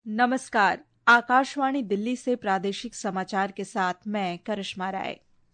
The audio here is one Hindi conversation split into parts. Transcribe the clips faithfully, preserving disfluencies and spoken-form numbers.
नमस्कार। आकाशवाणी दिल्ली से प्रादेशिक समाचार के साथ मैं करिश्मा राय।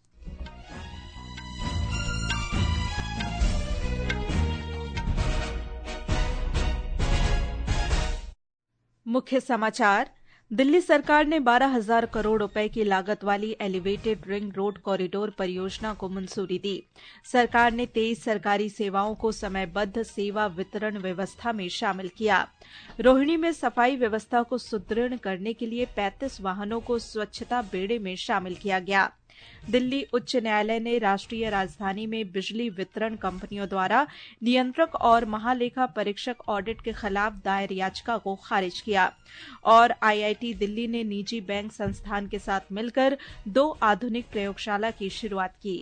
मुख्य समाचार। दिल्ली सरकार ने बारह हजार करोड़ रुपए की लागत वाली एलिवेटेड रिंग रोड कॉरिडोर परियोजना को मंजूरी दी। सरकार ने तेईस सरकारी सेवाओं को समयबद्ध सेवा वितरण व्यवस्था में शामिल किया। रोहिणी में सफाई व्यवस्था को सुदृढ़ करने के लिए पैंतीस वाहनों को स्वच्छता बेड़े में शामिल किया गया। दिल्ली उच्च न्यायालय ने राष्ट्रीय राजधानी में बिजली वितरण कंपनियों द्वारा नियंत्रक और महालेखा परीक्षक ऑडिट के खिलाफ दायर याचिका को खारिज किया। और आईआईटी दिल्ली ने निजी बैंक संस्थान के साथ मिलकर दो आधुनिक प्रयोगशाला की शुरुआत की।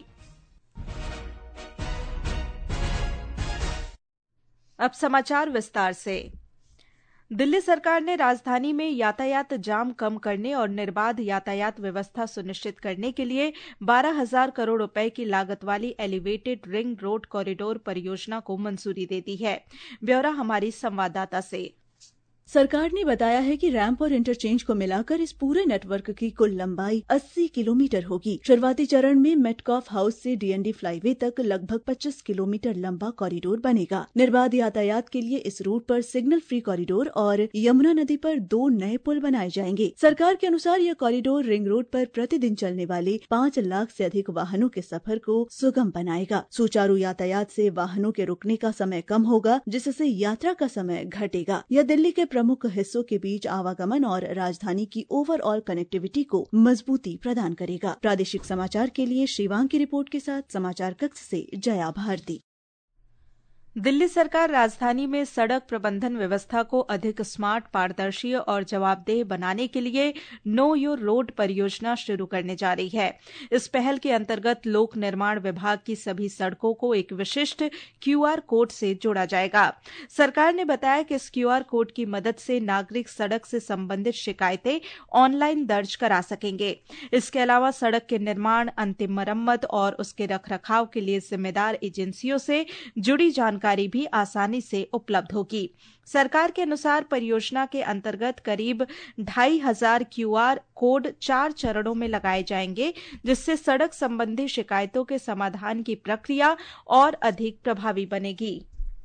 अब समाचार विस्तार से। दिल्ली सरकार ने राजधानी में यातायात जाम कम करने और निर्बाध यातायात व्यवस्था सुनिश्चित करने के लिए बारह हजार करोड़ रुपए की लागत वाली एलिवेटेड रिंग रोड कॉरिडोर परियोजना को मंजूरी दे दी है। ब्यौरा हमारी संवाददाता से। सरकार ने बताया है कि रैंप और इंटरचेंज को मिलाकर इस पूरे नेटवर्क की कुल लंबाई अस्सी किलोमीटर होगी। शुरुआती चरण में मेटकॉफ हाउस से डीएनडी फ्लाईवे तक लगभग पच्चीस किलोमीटर लंबा कॉरिडोर बनेगा। निर्बाध यातायात के लिए इस रूट पर सिग्नल फ्री कॉरिडोर और यमुना नदी पर दो नए पुल बनाए जाएंगे। सरकार के अनुसार यह कॉरिडोर रिंग रोड पर प्रतिदिन चलने वाले पाँच लाख से अधिक वाहनों के सफर को सुगम बनाएगा। सुचारू यातायात से वाहनों के रुकने का समय कम होगा, जिससे यात्रा का समय घटेगा। यह दिल्ली के प्रमुख हिस्सों के बीच आवागमन और राजधानी की ओवरऑल कनेक्टिविटी को मजबूती प्रदान करेगा। प्रादेशिक समाचार के लिए शिवांग की रिपोर्ट के साथ समाचार कक्ष से जया भारती। दिल्ली सरकार राजधानी में सड़क प्रबंधन व्यवस्था को अधिक स्मार्ट, पारदर्शी और जवाबदेह बनाने के लिए नो योर रोड परियोजना शुरू करने जा रही है। इस पहल के अंतर्गत लोक निर्माण विभाग की सभी सड़कों को एक विशिष्ट क्यूआर कोड से जोड़ा जाएगा। सरकार ने बताया कि इस क्यूआर कोड की मदद से नागरिक सड़क से संबंधित शिकायतें ऑनलाइन दर्ज करा सकेंगे। इसके अलावा सड़क के निर्माण, अंतिम मरम्मत और उसके रखरखाव के लिए जिम्मेदार एजेंसियों से जुड़ी जानकारी जानकारी भी आसानी से उपलब्ध होगी। सरकार के अनुसार परियोजना के अंतर्गत करीब ढाई हजार क्यूआर कोड चार चरणों में लगाए जाएंगे, जिससे सड़क संबंधी शिकायतों के समाधान की प्रक्रिया और अधिक प्रभावी बनेगी।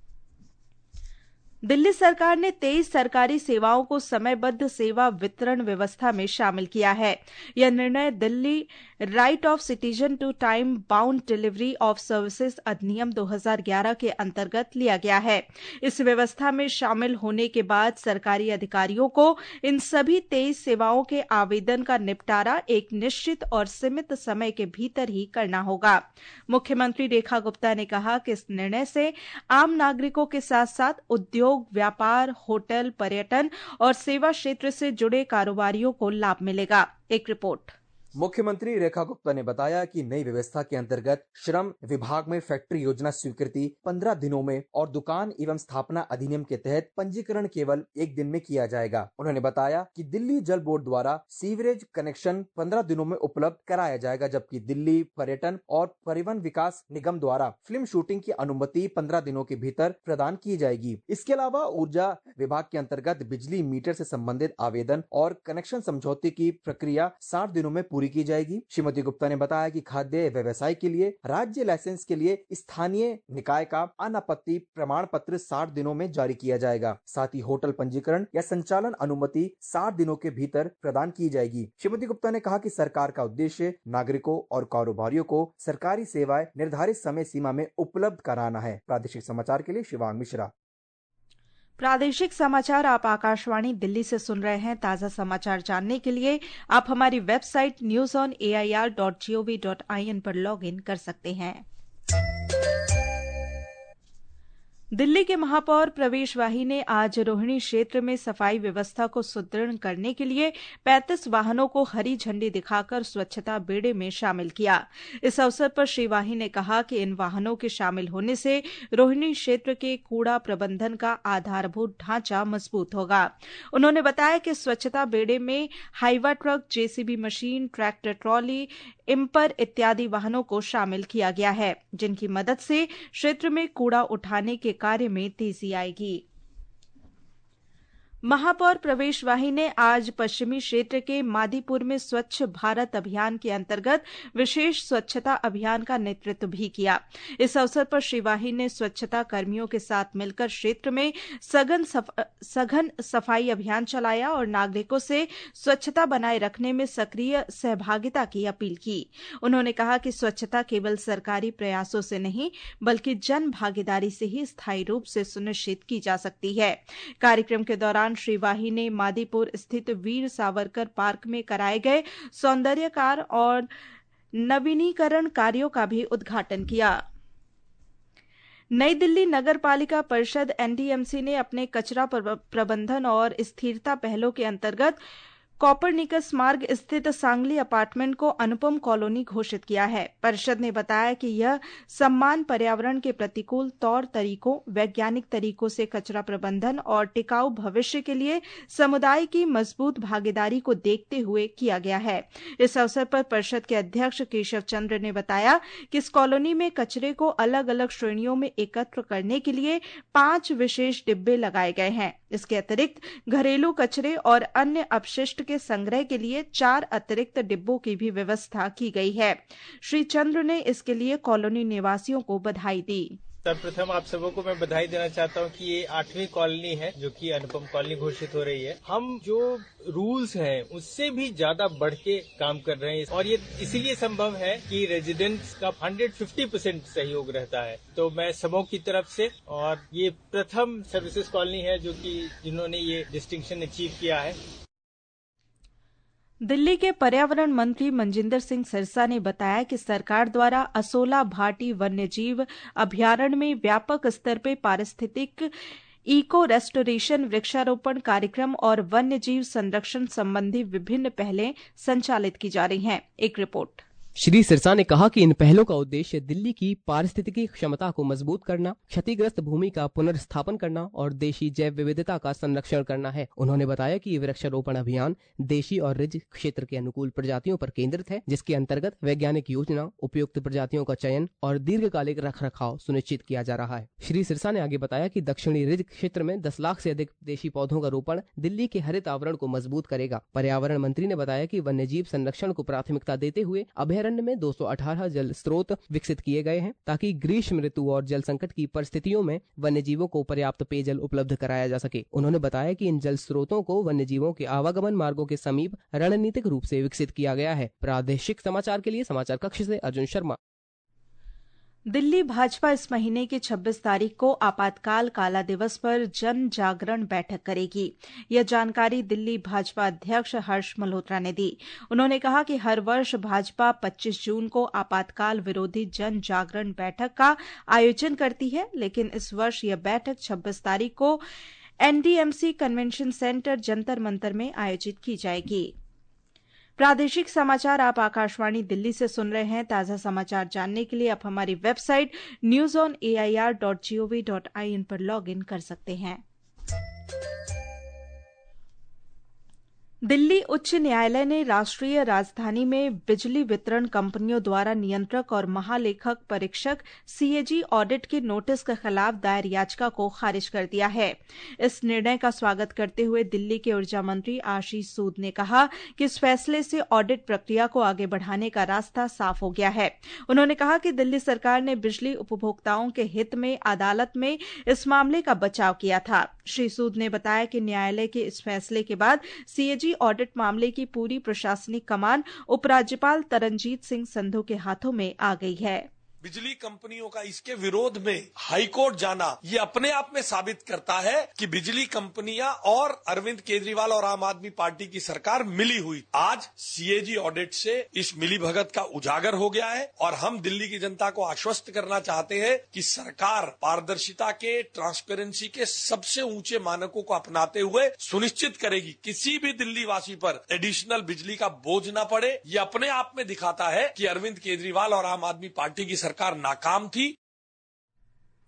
दिल्ली सरकार ने तेईस सरकारी सेवाओं को समयबद्ध सेवा वितरण व्यवस्था में शामिल किया है। यह निर्णय Delhi right of citizen to time bound delivery of services अधिनियम दो हज़ार ग्यारह के अंतर्गत लिया गया है। इस व्यवस्था में शामिल होने के बाद सरकारी अधिकारियों को इन सभी तेईस सेवाओं के आवेदन का निपटारा एक निश्चित और सीमित समय के भीतर ही करना होगा। मुख्यमंत्री रेखा गुप्ता ने कहा कि इस निर्णय से आम नागरिकों के साथ साथ उद्योग, व्यापार, होटल, पर्यटन और सेवा क्षेत्र से जुड़े कारोबारियों को लाभ मिलेगा। एक रिपोर्ट। मुख्यमंत्री रेखा गुप्ता ने बताया कि नई व्यवस्था के अंतर्गत श्रम विभाग में फैक्ट्री योजना स्वीकृति पंद्रह दिनों में और दुकान एवं स्थापना अधिनियम के तहत पंजीकरण केवल एक दिन में किया जाएगा। उन्होंने बताया कि दिल्ली जल बोर्ड द्वारा सीवरेज कनेक्शन पंद्रह दिनों में उपलब्ध कराया जाएगा, जबकि दिल्ली पर्यटन और परिवहन विकास निगम द्वारा फिल्म शूटिंग की अनुमति पंद्रह दिनों के भीतर प्रदान की जाएगी। इसके अलावा ऊर्जा विभाग के अंतर्गत बिजली मीटर से संबंधित आवेदन और कनेक्शन समझौते की प्रक्रिया साठ दिनों में पूरी की जाएगी। श्रीमती गुप्ता ने बताया कि खाद्य व्यवसाय के लिए राज्य लाइसेंस के लिए स्थानीय निकाय का अनापत्ति प्रमाण पत्र साठ दिनों में जारी किया जाएगा। साथ ही होटल पंजीकरण या संचालन अनुमति साठ दिनों के भीतर प्रदान की जाएगी। श्रीमती गुप्ता ने कहा कि सरकार का उद्देश्य नागरिकों और कारोबारियों को सरकारी सेवाएं निर्धारित समय सीमा में उपलब्ध कराना है। प्रादेशिक समाचार के लिए शिवांग मिश्रा। प्रादेशिक समाचार आप आकाशवाणी दिल्ली से सुन रहे हैं। ताजा समाचार जानने के लिए आप हमारी website news on A I R dot G O V dot I N पर लॉग इन कर सकते हैं। दिल्ली के महापौर प्रवेश वाही ने आज रोहिणी क्षेत्र में सफाई व्यवस्था को सुदृढ़ करने के लिए पैंतीस वाहनों को हरी झंडी दिखाकर स्वच्छता बेड़े में शामिल किया। इस अवसर पर श्री वाही ने कहा कि इन वाहनों के शामिल होने से रोहिणी क्षेत्र के कूड़ा प्रबंधन का आधारभूत ढांचा मजबूत होगा। उन्होंने बताया कि स्वच्छता बेड़े में Hyva truck, JCB machine, tractor trolley, इम्पर इत्यादि वाहनों को शामिल किया गया है, जिनकी मदद से क्षेत्र में कूड़ा उठाने के कार्य में तेजी आएगी। महापौर प्रवेश वाही ने आज पश्चिमी क्षेत्र के मादीपुर में स्वच्छ भारत अभियान के अंतर्गत विशेष स्वच्छता अभियान का नेतृत्व भी किया। इस अवसर पर श्री वाही ने स्वच्छता कर्मियों के साथ मिलकर क्षेत्र में सघन सफ, सघन सफाई अभियान चलाया और नागरिकों से स्वच्छता बनाए रखने में सक्रिय सहभागिता की अपील की। उन्होंने कहा कि स्वच्छता केवल सरकारी प्रयासों से नहीं बल्कि जन भागीदारी से ही स्थायी रूप से सुनिश्चित की जा सकती है। कार्यक्रम के दौरान श्री वाही ने मादीपुर स्थित वीर सावरकर पार्क में कराए गए सौंदर्यकार और नवीनीकरण कार्यों का भी उद्घाटन किया। नई दिल्ली नगर पालिका परिषद एनडीएमसी ने अपने कचरा प्रबंधन और स्थिरता पहलों के अंतर्गत कॉपरनिकस मार्ग स्थित सांगली अपार्टमेंट को अनुपम कॉलोनी घोषित किया है। परिषद ने बताया कि यह सम्मान पर्यावरण के प्रतिकूल तौर तरीकों, वैज्ञानिक तरीकों से कचरा प्रबंधन और टिकाऊ भविष्य के लिए समुदाय की मजबूत भागीदारी को देखते हुए किया गया है। इस अवसर पर परिषद के अध्यक्ष केशव चंद्र ने बताया कि इस कॉलोनी में कचरे को अलग अलग श्रेणियों में एकत्र करने के लिए पांच विशेष डिब्बे लगाए गए हैं। इसके अतिरिक्त घरेलू कचरे और अन्य अपशिष्ट के संग्रह के लिए चार अतिरिक्त डिब्बों की भी व्यवस्था की गई है। श्री चंद्र ने इसके लिए कॉलोनी निवासियों को बधाई दी। सर्वप्रथम आप सबों को मैं बधाई देना चाहता हूं कि ये आठवीं कॉलोनी है जो कि अनुपम कॉलोनी घोषित हो रही है। हम जो रूल्स हैं उससे भी ज्यादा बढ़ के काम कर रहे हैं और ये इसीलिए संभव है कि रेजिडेंट्स का एक सौ पचास परसेंट सहयोग रहता है। तो मैं सबों की तरफ से, और ये प्रथम सर्विसेज कॉलोनी है जो कि जिन्होंने ये डिस्टिंक्शन अचीव किया है। दिल्ली के पर्यावरण मंत्री मनजिंदर सिंह सिरसा ने बताया कि सरकार द्वारा असोला भाटी वन्यजीव अभयारण्य में व्यापक स्तर पर पारिस्थितिक इको रेस्टोरेशन, वृक्षारोपण कार्यक्रम और वन्यजीव संरक्षण संबंधी विभिन्न पहलें संचालित की जा रही हैं। एक रिपोर्ट। श्री सिरसा ने कहा कि इन पहलों का उद्देश्य दिल्ली की पारिस्थितिकी क्षमता को मजबूत करना, क्षतिग्रस्त भूमि का पुनर्स्थापन करना और देशी जैव विविधता का संरक्षण करना है। उन्होंने बताया कि ये वृक्षारोपण अभियान देशी और रिज क्षेत्र के अनुकूल प्रजातियों पर केंद्रित है, जिसके अंतर्गत वैज्ञानिक योजना, उपयुक्त प्रजातियों का चयन और दीर्घकालिक रख रखाव सुनिश्चित किया जा रहा है। श्री सिरसा ने आगे बताया कि दक्षिणी रिज क्षेत्र में दस लाख से अधिक देशी पौधों का रोपण दिल्ली के हरित आवरण को मजबूत करेगा। पर्यावरण मंत्री ने बताया कि वन्यजीव संरक्षण को प्राथमिकता देते हुए अभयारण्य में दो सौ अठारह जल स्रोत विकसित किए गए हैं ताकि ग्रीष्म ऋतु और जल संकट की परिस्थितियों में वन्यजीवों को पर्याप्त पेयजल उपलब्ध कराया जा सके। उन्होंने बताया कि इन जल स्रोतों को वन्यजीवों के आवागमन मार्गों के समीप रणनीतिक रूप से विकसित किया गया है। प्रादेशिक समाचार के लिए समाचार कक्ष से अर्जुन शर्मा। दिल्ली भाजपा इस महीने की छब्बीस तारीख को आपातकाल काला दिवस पर जन जागरण बैठक करेगी। यह जानकारी दिल्ली भाजपा अध्यक्ष हर्ष मल्होत्रा ने दी। उन्होंने कहा कि हर वर्ष भाजपा पच्चीस जून को आपातकाल विरोधी जन जागरण बैठक का आयोजन करती है, लेकिन इस वर्ष यह बैठक छब्बीस तारीख को NDMC convention centre Jantar Mantar में आयोजित की जाएगी। प्रादेशिक समाचार आप आकाशवाणी दिल्ली से सुन रहे हैं। ताजा समाचार जानने के लिए आप हमारी website news on A I R dot G O V dot I N पर लॉग इन कर सकते हैं। दिल्ली उच्च न्यायालय ने राष्ट्रीय राजधानी में बिजली वितरण कंपनियों द्वारा नियंत्रक और महालेखक परीक्षक सीएजी ऑडिट के नोटिस के खिलाफ दायर याचिका को खारिज कर दिया है। इस निर्णय का स्वागत करते हुए दिल्ली के ऊर्जा मंत्री आशीष सूद ने कहा कि इस फैसले से ऑडिट प्रक्रिया को आगे बढ़ाने का रास्ता साफ हो गया है। उन्होंने कहा कि दिल्ली सरकार ने बिजली उपभोक्ताओं के हित में अदालत में इस मामले का बचाव किया था। श्री सूद ने बताया कि न्यायालय के इस फैसले के बाद सीएजी ऑडिट मामले की पूरी प्रशासनिक कमान उपराज्यपाल तरनजीत सिंह संधू के हाथों में आ गई है। बिजली कंपनियों का इसके विरोध में हाईकोर्ट जाना ये अपने आप में साबित करता है कि बिजली कंपनियां और अरविंद केजरीवाल और आम आदमी पार्टी की सरकार मिली हुई। आज सीएजी ऑडिट से इस मिलीभगत का उजागर हो गया है और हम दिल्ली की जनता को आश्वस्त करना चाहते हैं कि सरकार पारदर्शिता के, ट्रांसपेरेंसी के सबसे ऊंचे मानकों को अपनाते हुए सुनिश्चित करेगी किसी भी दिल्ली वासी पर एडिशनल बिजली का बोझ न पड़े। ये अपने आप में दिखाता है कि अरविंद केजरीवाल और आम आदमी पार्टी की सरकार नाकाम थी।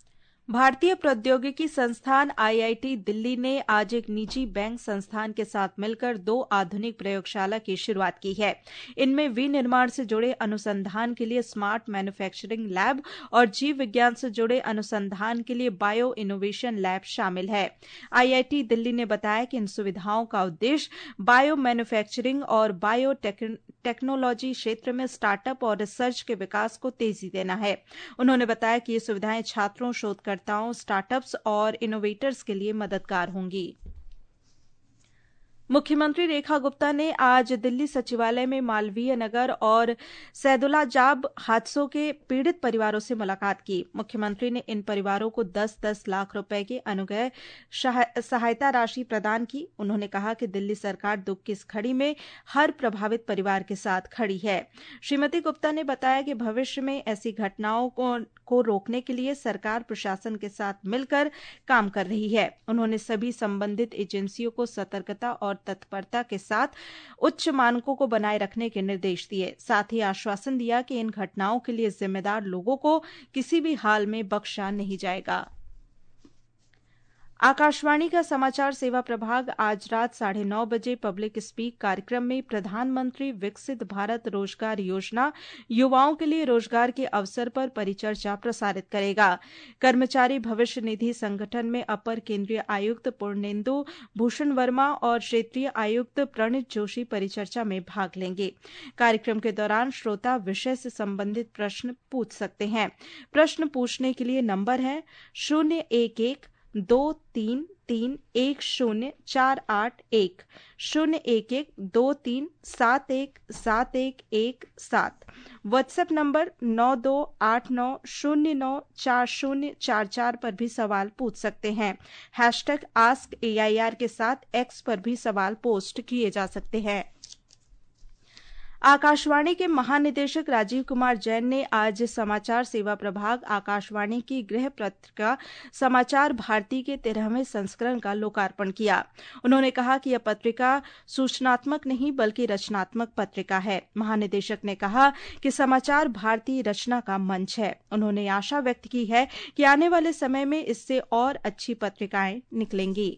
भारतीय प्रौद्योगिकी संस्थान आईआईटी दिल्ली ने आज एक निजी बैंक संस्थान के साथ मिलकर दो आधुनिक प्रयोगशाला की शुरुआत की है। इनमें विनिर्माण से जुड़े अनुसंधान के लिए स्मार्ट मैन्युफैक्चरिंग लैब और जीव विज्ञान से जुड़े अनुसंधान के लिए बायो इनोवेशन लैब शामिल है। आईआईटी दिल्ली ने बताया कि इन सुविधाओं का उद्देश्य बायो मैन्युफैक्चरिंग और बायो टेक्नोलॉजी क्षेत्र में स्टार्टअप और रिसर्च के विकास को तेजी देना है। उन्होंने बताया कि ये सुविधाएं छात्रों, शोधकर्ताओं, स्टार्टअप्स और इनोवेटर्स के लिए मददगार होंगी। मुख्यमंत्री रेखा गुप्ता ने आज दिल्ली सचिवालय में मालवीय नगर और सैदुलाजाब हादसों के पीड़ित परिवारों से मुलाकात की। मुख्यमंत्री ने इन परिवारों को दस दस लाख रुपए की अनुग्रह सहायता राशि प्रदान की। उन्होंने कहा कि दिल्ली सरकार दुख की इस घड़ी में हर प्रभावित परिवार के साथ खड़ी है। श्रीमती गुप्ता ने बताया कि भविष्य में ऐसी घटनाओं को, को रोकने के लिए सरकार प्रशासन के साथ मिलकर काम कर रही है। उन्होंने सभी संबंधित एजेंसियों को सतर्कता और तत्परता के साथ उच्च मानकों को बनाए रखने के निर्देश दिए। साथ ही आश्वासन दिया कि इन घटनाओं के लिए जिम्मेदार लोगों को किसी भी हाल में बख्शा नहीं जाएगा। आकाशवाणी का समाचार सेवा प्रभाग आज रात साढ़े नौ बजे पब्लिक स्पीक कार्यक्रम में प्रधानमंत्री विकसित भारत रोजगार योजना युवाओं के लिए रोजगार के अवसर पर परिचर्चा प्रसारित करेगा। कर्मचारी भविष्य निधि संगठन में अपर केंद्रीय आयुक्त पूर्णेंदु भूषण वर्मा और क्षेत्रीय आयुक्त प्रणित जोशी परिचर्चा में भाग लेंगे। कार्यक्रम के दौरान श्रोता विषय से संबंधित प्रश्न पूछ सकते हैं। प्रश्न पूछने के लिए नंबर है शून्य एक एक दो तीन तीन एक शून्य चार आठ एक, शून्य एक एक दो तीन सात एक सात एक एक सात। व्हाट्सएप नंबर नौ दो आठ नौ शून्य नौ चार शून्य चार चार पर भी सवाल पूछ सकते हैं। हैशटैग आस्क एआईआर के साथ एक्स पर भी सवाल पोस्ट किए जा सकते हैं। आकाशवाणी के महानिदेशक राजीव कुमार जैन ने आज समाचार सेवा प्रभाग आकाशवाणी की गृह पत्रिका समाचार भारती के तेरहवें संस्करण का लोकार्पण किया। उन्होंने कहा कि यह पत्रिका सूचनात्मक नहीं बल्कि रचनात्मक पत्रिका है। महानिदेशक ने कहा कि समाचार भारती रचना का मंच है। उन्होंने आशा व्यक्त की है कि आने वाले समय में इससे और अच्छी पत्रिकाएं निकलेंगी।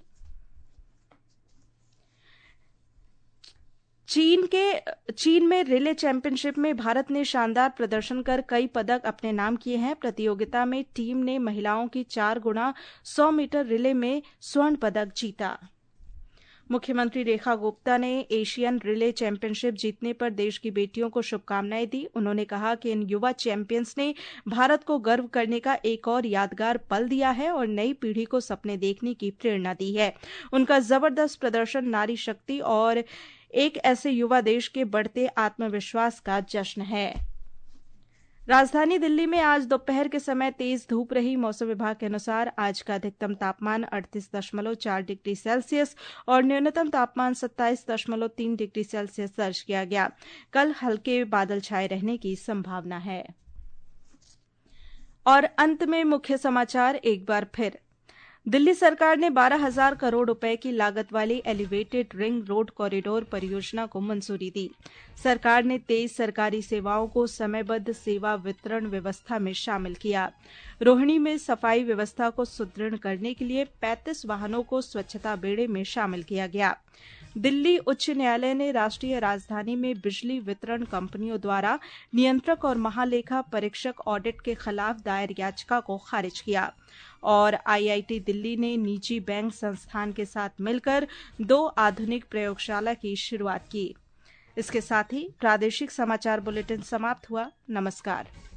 चीन के चीन में रिले चैंपियनशिप में भारत ने शानदार प्रदर्शन कर कई पदक अपने नाम किए हैं। प्रतियोगिता में टीम ने महिलाओं की चार गुणा सौ मीटर रिले में स्वर्ण पदक जीता। मुख्यमंत्री रेखा गुप्ता ने एशियन रिले चैंपियनशिप जीतने पर देश की बेटियों को शुभकामनाएं दी। उन्होंने कहा कि इन युवा चैंपियंस ने भारत को गर्व करने का एक और यादगार पल दिया है और नई पीढ़ी को सपने देखने की प्रेरणा दी है। उनका जबरदस्त प्रदर्शन नारी शक्ति और एक ऐसे युवा देश के बढ़ते आत्मविश्वास का जश्न है। राजधानी दिल्ली में आज दोपहर के समय तेज धूप रही। मौसम विभाग के अनुसार आज का अधिकतम तापमान अड़तीस दशमलव चार डिग्री सेल्सियस और न्यूनतम तापमान सत्ताईस दशमलव तीन डिग्री सेल्सियस दर्ज किया गया। कल हल्के बादल छाए रहने की संभावना है। और अंत में मुख्य समाचार एक बार फिर। दिल्ली सरकार ने बारह हजार करोड़ रुपए की लागत वाली एलिवेटेड रिंग रोड कॉरिडोर परियोजना को मंजूरी दी। सरकार ने तेईस सरकारी सेवाओं को समयबद्ध सेवा वितरण व्यवस्था में शामिल किया। रोहिणी में सफाई व्यवस्था को सुदृढ़ करने के लिए पैंतीस वाहनों को स्वच्छता बेड़े में शामिल किया गया। दिल्ली उच्च न्यायालय ने राष्ट्रीय राजधानी में बिजली वितरण कंपनियों द्वारा नियंत्रक और महालेखा परीक्षक ऑडिट के खिलाफ दायर याचिका को खारिज किया। और आईआईटी दिल्ली ने निजी बैंक संस्थान के साथ मिलकर दो आधुनिक प्रयोगशाला की शुरुआत की। इसके साथ ही प्रादेशिक समाचार बुलेटिन समाप्त हुआ। नमस्कार।